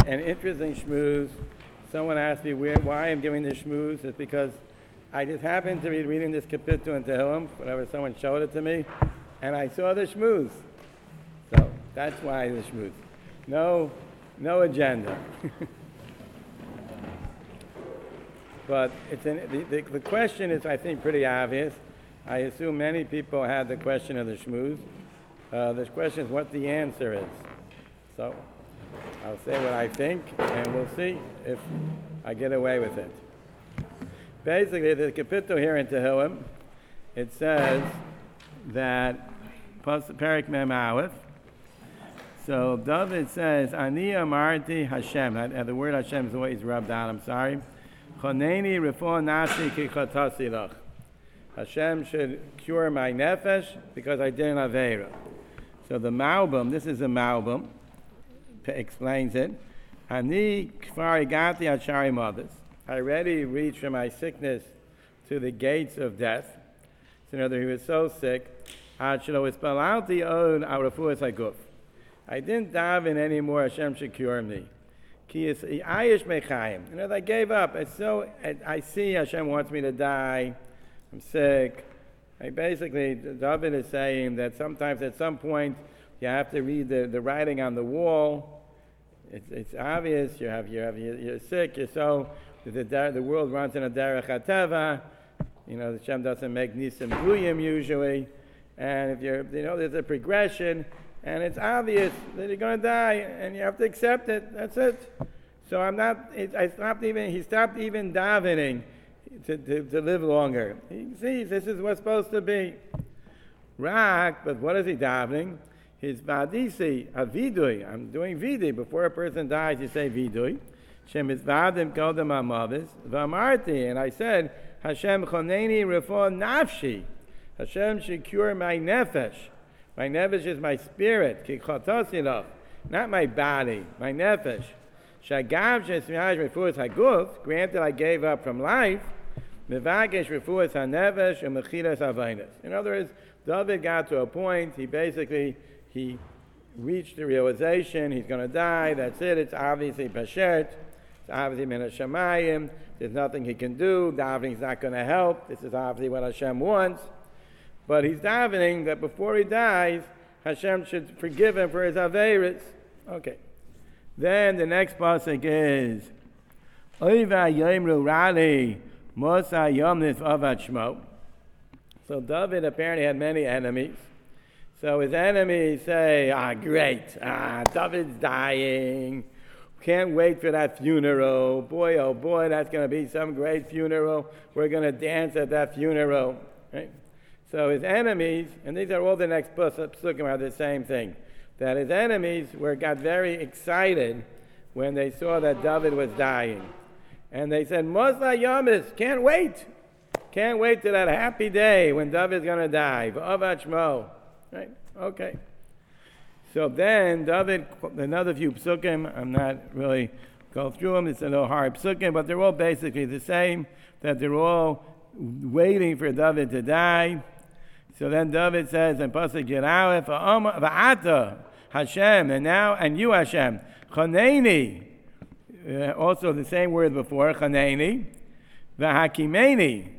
an interesting shmooze. Someone asked me why I'm giving this shmooze. It's because I just happened to be reading this kapitel in Tehillim whenever someone showed it to me, and I saw the shmooze. So that's why the shmooze. No agenda. But the question is, I think, pretty obvious. I assume many people had the question of the shmooze. The question is what the answer is. So I'll say what I think, and we'll see if I get away with it. Basically, the kapitel here in Tehillim, it says that, Perik Mem Aleph, so David says, Ani Amarti Hashem. The word Hashem is always rubbed out, I'm sorry. Choneni refor nafshi ki chatasi lach. Hashem should cure my nefesh because I did an aveira. So the Malbim, this is a Malbim, explains it. Ani kfar igati achari mothers. I already reached from my sickness to the gates of death. So in other words, he was so sick. I didn't daven anymore. Hashem should cure me. I gave up. I see Hashem wants me to die. I'm sick. Basically, David is saying that sometimes at some point you have to read the writing on the wall. It's obvious. You're sick. You're so the world runs in a derech hateva. Hashem doesn't make nisim bluyim usually, and if there's a progression, and it's obvious that you're going to die, and you have to accept it. That's it. So he stopped even davening to live longer. He sees this is what's supposed to be. But what is he davening? His vadisi, a vidui. I'm doing vidui. Before a person dies, you say vidui. Shem is vadim kodem amavis. Vamarti. And I said, Hashem choneni refor nafshi. Hashem should cure my nefesh. My nefesh is my spirit. Ki chotosilach. Not my body. My nefesh. Shagav shesmiyash refuas haguf. Granted, I gave up from life. Mevagesh refuas hanefesh and mechilas avainas. In other words, David got to a point, he reached the realization he's going to die, that's it, it's obviously Pashet, it's obviously Min HaShamayim, there's nothing he can do, davening's not going to help, this is obviously what Hashem wants, but he's davening that before he dies, Hashem should forgive him for his Aveiros. Okay. Then the next pasuk is, Oiva Yomru Rali, Mosa Yomnif Avad Shmo. So David apparently had many enemies. So his enemies say, great, David's dying. Can't wait for that funeral. Boy, oh boy, that's going to be some great funeral. We're going to dance at that funeral. Right? So his enemies, and these are all the next psukim are the same thing, that his enemies got very excited when they saw that David was dying. And they said, Mosla Yamis, can't wait. Can't wait to that happy day when David's going to die. V'avad shmo. Right? Okay. So then David, another few psukim, I'm not really go through them, it's a little hard psukim, but they're all basically the same, that they're all waiting for David to die. So then David says in Pasuk Yud Aleph, V'ata Hashem, and you Hashem, Chaneni, also the same word before, Chaneni, V'hakimeni.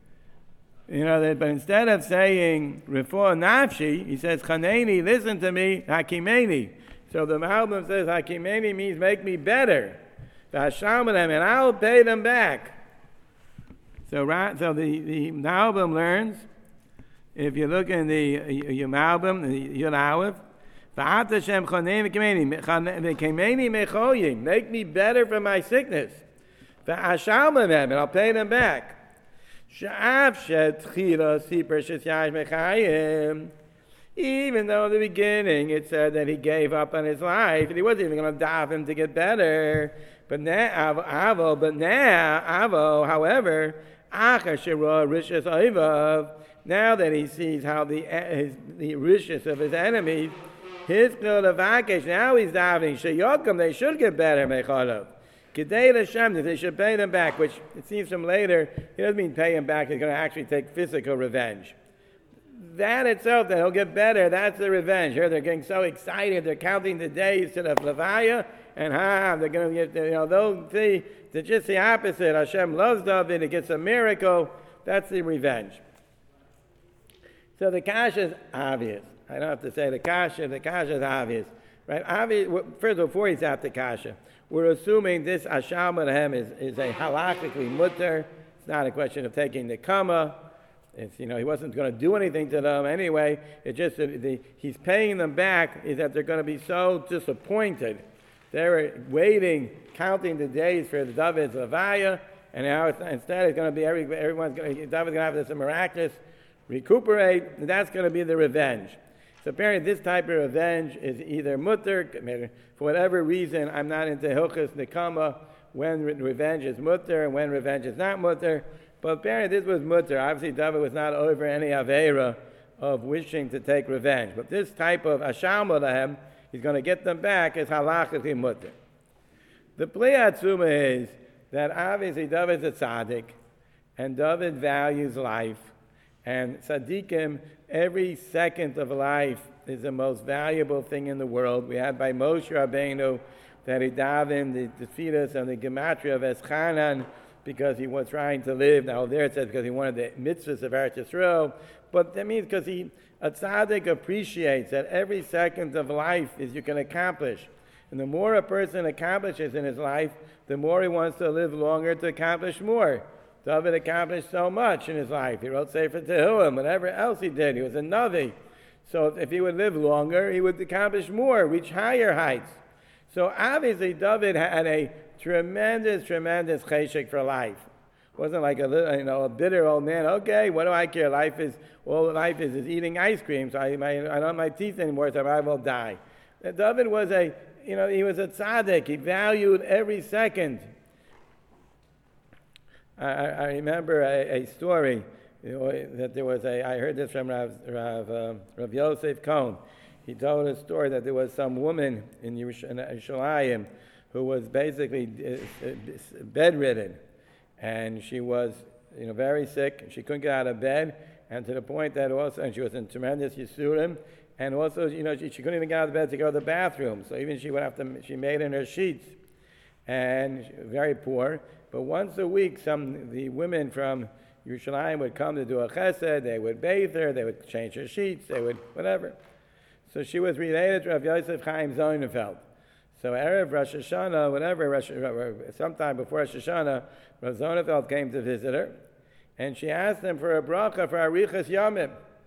But instead of saying Refor Nafshi, he says Chaneni, listen to me, Hakimeni. So the Malbim says Hakimeni means make me better. V'hashalmanem, and I'll pay them back. So the Malbim learns, if you look in the Malbim, the Yud Aleph, V'at Hashem Chaneni V'kimeni mechoyim, make me better from my sickness. V'hashalmanem, and I'll pay them back. Even though in the beginning it said that he gave up on his life and he wasn't even going to dive him to get better, but now, however, now that he sees how the rishus of his enemies, now he's diving. They should get better. Kedei Hashem, that they should pay them back, which it seems from later, he doesn't mean pay him back, he's going to actually take physical revenge. That itself, that he'll get better, that's the revenge. Here they're getting so excited, they're counting the days to the Levaya, and they're going to get, they'll see, it's just the opposite. Hashem loves David, he gets a miracle, that's the revenge. So the kasha is obvious. I don't have to say the kasha is obvious. Right? Obvious, first, before he's at the kasha, we're assuming this Asham Lahem is a halachically mutter. It's not a question of taking the kama. It's, he wasn't going to do anything to them anyway. It's just that he's paying them back is that they're going to be so disappointed. They were waiting, counting the days for the David's Levaya, and now instead it's going to be David's going to have this miraculous recuperate, and that's going to be the revenge. So apparently this type of revenge is either mutter, for whatever reason, I'm not into hilchos nekama, when revenge is mutter and when revenge is not mutter. But apparently this was mutter. Obviously David was not over any aveira of wishing to take revenge. But this type of asham lahem, he's going to get them back, is halachically mutter. The plei atzuma is that obviously David's a tzaddik, and David values life. And tzaddikim, every second of life is the most valuable thing in the world. We had by Moshe Rabbeinu that he davened the fetus and the gematria of Eschanan because he was trying to live. Now there it says because he wanted the mitzvahs of Eretz Yisrael. But that means because a tzaddik appreciates that every second of life is you can accomplish. And the more a person accomplishes in his life, the more he wants to live longer to accomplish more. David accomplished so much in his life. He wrote Sefer Tehillim, whatever else he did. He was a Navi. So if he would live longer, he would accomplish more, reach higher heights. So obviously David had a tremendous cheshek for life. It wasn't like a bitter old man. Okay, what do I care? All life is eating ice cream. So I don't have my teeth anymore, so I will die. David was he was a tzaddik. He valued every second. I remember a story that there was I heard this from Rav Yosef Cohn. He told a story that there was some woman in Yerushalayim who was basically bedridden, and she was very sick. She couldn't get out of bed, and to the point that also, and she was in tremendous yisurim, and also she couldn't even get out of bed to go to the bathroom. So even she made in her sheets, and very poor. But once a week, the women from Yerushalayim would come to do a chesed. They would bathe her. They would change her sheets. They would whatever. So she was related to Rav Yosef Chaim Sonnenfeld. So Erev Rosh Hashanah, sometime before Rosh Hashanah, Rav Sonnenfeld came to visit her, and she asked him for a bracha for Arichas Yamim.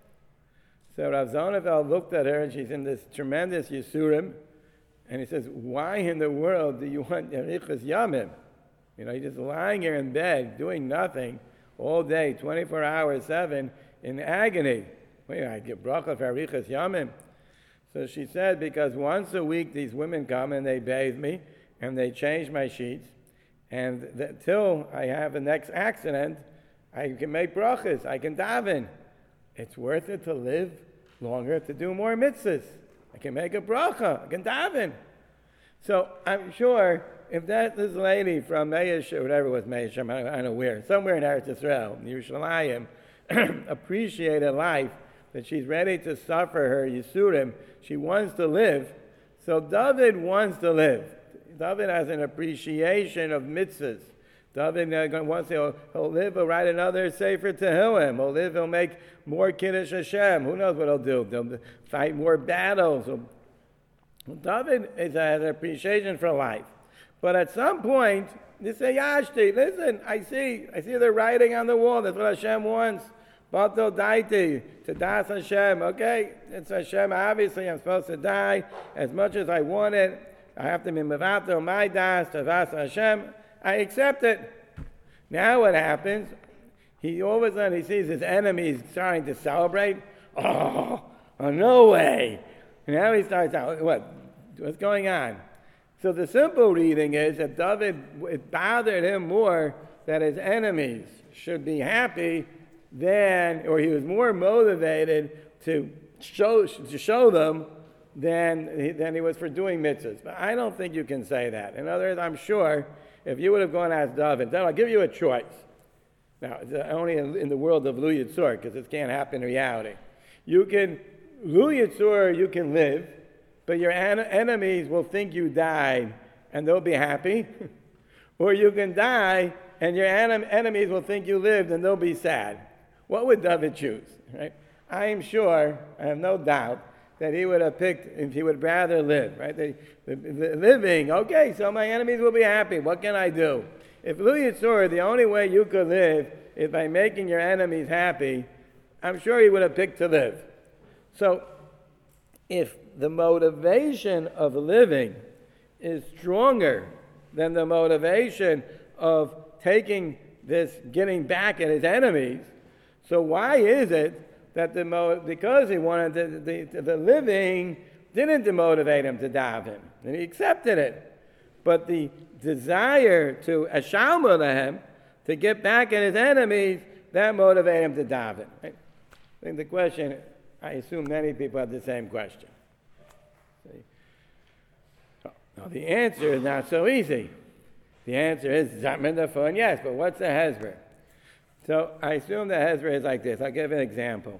So Rav Sonnenfeld looked at her, and she's in this tremendous Yisurim, and he says, "Why in the world do you want Arichas Yamim? You're just lying here in bed, doing nothing, all day, 24 hours, 7, in agony. I give bracha for Arichas Yamim." So she said, because once a week these women come and they bathe me, and they change my sheets, and till I have the next accident, I can make brachas, I can daven. It's worth it to live longer to do more mitzvahs. I can make a bracha, I can daven. So I'm sure if this lady from Meish, or whatever it was Meish, I don't know where, somewhere in Eretz Yisrael, in Yerushalayim, appreciated life, that she's ready to suffer her Yisurim, she wants to live. So David wants to live. David has an appreciation of mitzvahs. David wants to, he'll live, he'll write another Sefer Tehillim. He'll live, he'll make more Kiddush Hashem. Who knows what he'll do? They'll fight more battles. David has an appreciation for life. But at some point, they say, Yashti, listen, I see they're writing on the wall. That's what Hashem wants. Bato daiti, to das Hashem. Okay, it's Hashem. Obviously, I'm supposed to die as much as I want it. I have to be mevato my das to das Hashem. I accept it. Now what happens? All of a sudden he sees his enemies starting to celebrate. Oh no way! Now he starts out. What's going on? So the simple reading is that it bothered him more that his enemies should be happy or he was more motivated to show them than he was for doing mitzvahs. But I don't think you can say that. In other words, I'm sure if you would have gone and asked David, then I'll give you a choice. Now, it's only in the world of Lu Yitzur, because this can't happen in reality. Lu Yitzur, you can live, but your enemies will think you died, and they'll be happy, or you can die and your enemies will think you lived and they'll be sad. What would David choose? Right? I am sure, I have no doubt, that he would have picked, if he would rather live. Right? The living, okay, so my enemies will be happy. What can I do? If Lu Yitzur, the only way you could live is by making your enemies happy, I'm sure he would have picked to live. So, if the motivation of living is stronger than the motivation of taking this, getting back at his enemies, so why is it that because he wanted the living didn't demotivate him to daven, and he accepted it, but the desire to ashalma lehem, to get back at his enemies, that motivated him to daven. Right? I think the question, I assume many people have the same question. Now, the answer is not so easy. The answer is Zatman Dafon, yes, but what's the Hezbollah? So I assume the Hezbollah is like this. I'll give an example.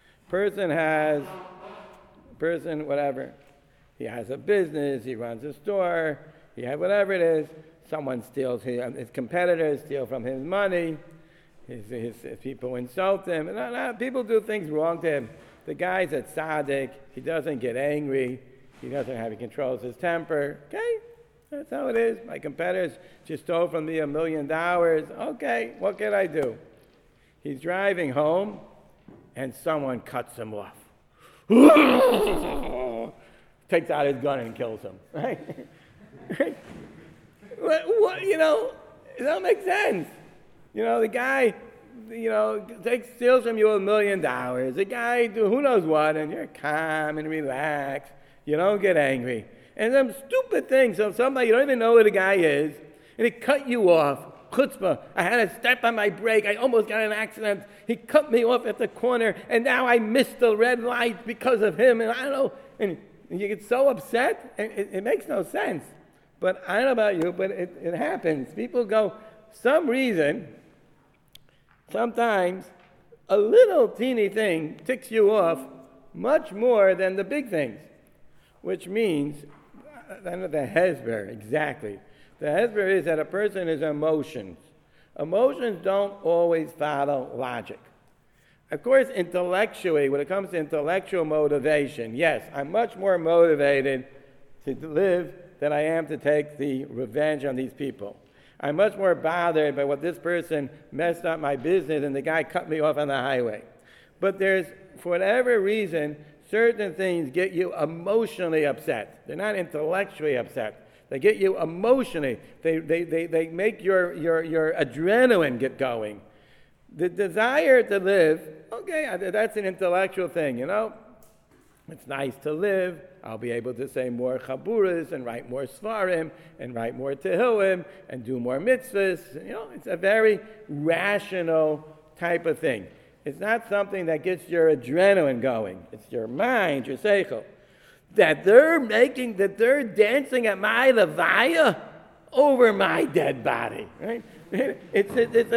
Whatever, he has a business, he runs a store, he has whatever it is, someone steals, his competitors steal from his money, his people insult him, and people do things wrong to him. The guy's a tzaddik, he doesn't get angry, he controls his temper. Okay, that's how it is. My competitors just stole from me $1 million. Okay, what can I do? He's driving home, and someone cuts him off. Takes out his gun and kills him. Right? What, it don't make sense. The guy, steals from you $1 million. The guy do who knows what, and you're calm and relaxed. You don't get angry. And some stupid thing, so somebody, you don't even know who the guy is, and he cut you off. Chutzpah, I had to step on my brake. I almost got in an accident. He cut me off at the corner, and now I missed the red light because of him. And I don't know. And you get so upset, and it makes no sense. But I don't know about you, but it happens. People go, some reason, sometimes a little teeny thing ticks you off much more than the big things, which means, I don't know the Hezbollah exactly. The Hezbollah is that a person is emotions. Emotions don't always follow logic. Of course, intellectually, when it comes to intellectual motivation, yes, I'm much more motivated to live than I am to take the revenge on these people. I'm much more bothered by what this person messed up my business and the guy cut me off on the highway. But there's, for whatever reason, certain things get you emotionally upset. They're not intellectually upset. They get you emotionally. They make your adrenaline get going. The desire to live, okay, that's an intellectual thing, It's nice to live. I'll be able to say more chaburas and write more svarim and write more tehillim and do more mitzvahs. It's a very rational type of thing. It's not something that gets your adrenaline going. It's your mind, your seichel. That they're dancing at my levaya over my dead body, right? It's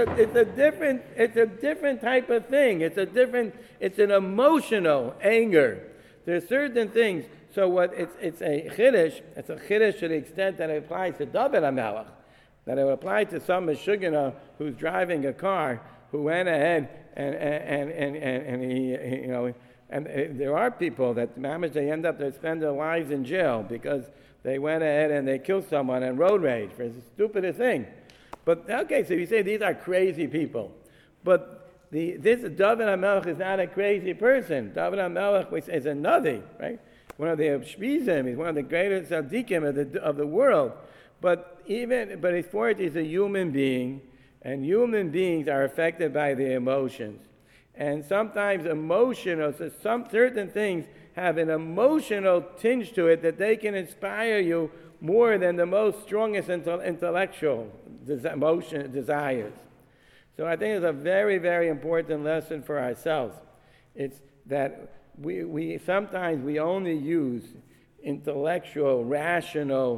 a different type of thing. It's an emotional anger. There's certain things. So it's a chiddush. It's a chiddush to the extent that it applies to David HaMelech, that it would apply to some Meshugana who's driving a car who went ahead and he and there are people that they end up, they spend their lives in jail because they went ahead and they killed someone in road rage for the stupidest thing. But okay, so you say these are crazy people, but this David HaMelech is not a crazy person. David HaMelech is a Navi, right? One of the Shpizim, he's one of the greatest tzaddikim of the world. But his forte is a human being, and human beings are affected by the emotions. And sometimes some certain things have an emotional tinge to it that they can inspire you more than the most strongest intellectual desires. So I think it's a very, very important lesson for ourselves. It's that we sometimes we only use intellectual, rational,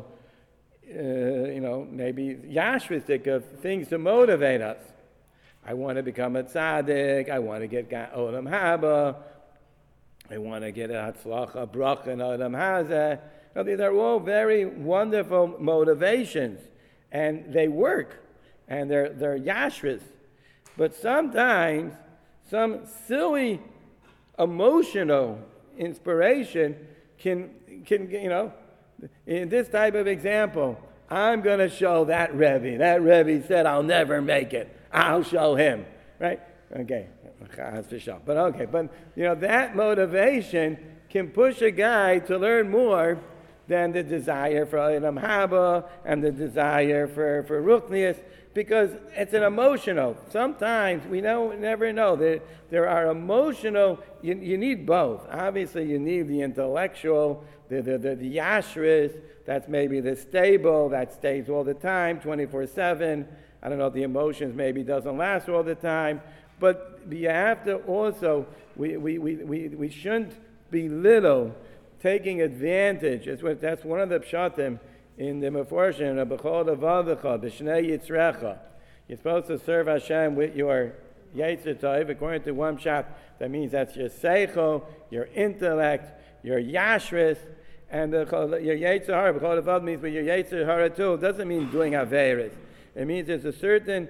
maybe yashvistic of things to motivate us. I want to become a tzaddik. I want to get olam haba. I want to get a hatzlacha, bracha, and olam hazeh. Now, these are all very wonderful motivations, and they work, and they're yashras. But sometimes some silly emotional inspiration can in this type of example, I'm going to show that Rebbe. That Rebbe said I'll never make it. I'll show him, right? Okay, but that motivation can push a guy to learn more than the desire for Olam Haba and the desire for Ruchnius, because it's an emotional. Sometimes we never know. There are emotional. You need both. Obviously, you need the intellectual, the yashris. That's maybe the stable that stays all the time, 24/7. I don't know if the emotions maybe doesn't last all the time, but you have to also. We shouldn't belittle taking advantage. That's one of the pshatim in the Meforshim of B'chol Avadecha, B'shnei Yitzrecha. You're supposed to serve Hashem with your Yetzer Tov. According to one pshat, that means that's your seichel, your intellect, your yashris, and your Yetzer Hara. B'chol Avadecha means with your Yetzer Hara too. It doesn't mean doing averis. It means there's a certain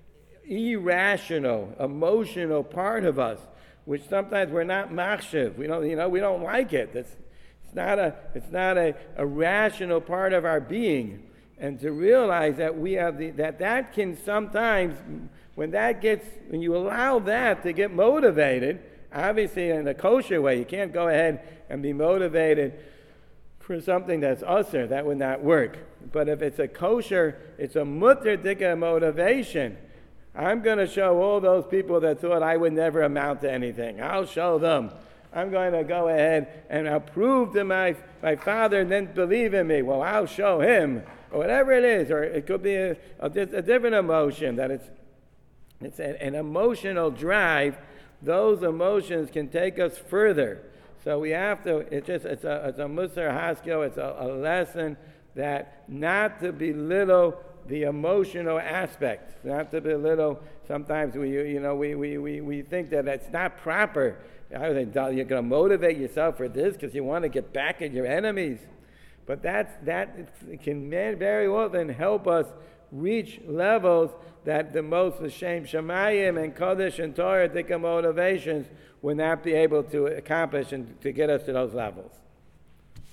irrational, emotional part of us which sometimes we're not machshav. We don't like it. It's not a rational part of our being. And to realize that we have that can sometimes, when you allow that to get motivated, obviously in a kosher way, you can't go ahead and be motivated for something that's usher. That would not work. But if it's a kosher, it's a mutter dika motivation. I'm going to show all those people that thought I would never amount to anything. I'll show them. I'm going to go ahead and I'll prove to my father and then believe in me. Well, I'll show him. Or whatever it is. Or it could be a different emotion. That it's an emotional drive. Those emotions can take us further. So we have to, it's a musar haskell. It's a lesson that not to belittle the emotional aspect, not to belittle. Sometimes we think that it's not proper. You're going to motivate yourself for this because you want to get back at your enemies. But that can very often help us reach levels that the most Shem Shemayim and Kodesh and Torah motivations will not be able to accomplish and to get us to those levels.